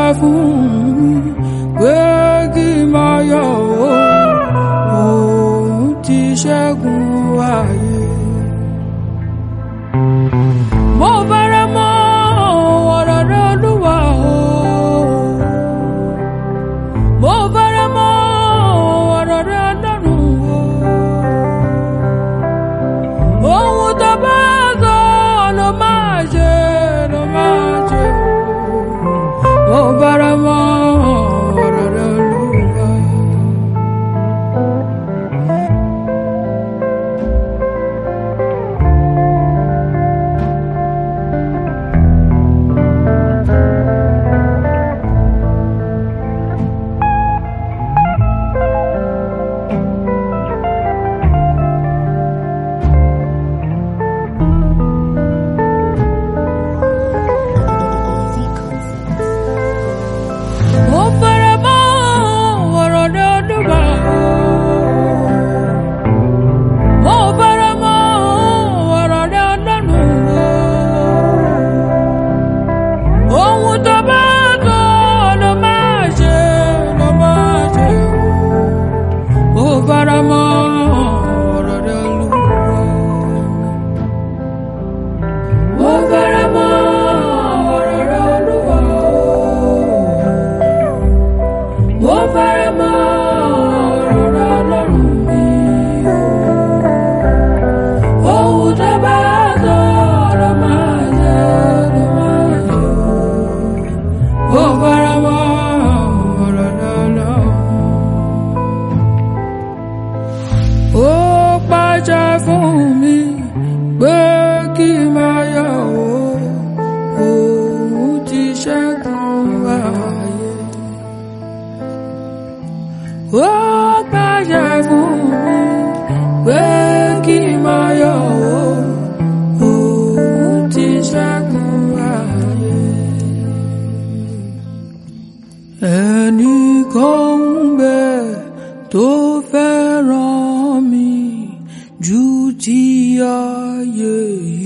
fún mi pé kí n máa yọ̀ òun ti ṣẹ́gun ayé. Mo fara mọ́ ọ̀rọ̀ rẹ Olúwa o. Mo fara mọ́ ọ̀rọ̀ rẹ Ọlọ́run o. Ohun tó bá sọ ló máa ṣe, ló máa ṣe. Mo fara mọ́ ọ̀rọ̀ rẹ Olúwa. Mo fara mọ́ ọ̀rọ̀ rẹ Olúwa o. Mo fara mọ́ ọ̀rọ̀ rẹ Ọlọ́run o. Ohun tó bá sọ ló máa ṣe, ló máa ṣe o. Mo fara mọ́ ọ̀rọ̀ rẹ Olúwa. Mo fara mọ́ ọ̀rọ̀ rẹ Olúwa o. Mo fara mọ́ ọ̀rọ̀ rẹ Ọlọ́run mi o. Ohun tó bá sọ ló máa ṣe, ló máa ṣe o. Mo fara mọ́ ọ̀rọ̀ rẹ Ọlọ́run. Ó pàṣẹ fún mi pé kí n máa yọ̀ òun ti ṣẹ́gun ayé. Ó pàṣẹ fún mi pé kí n máa yọ̀ òun ti ṣẹ́gun ayé. Ẹnìkan ń bẹ tó fẹ́ràn mi ju ti ayé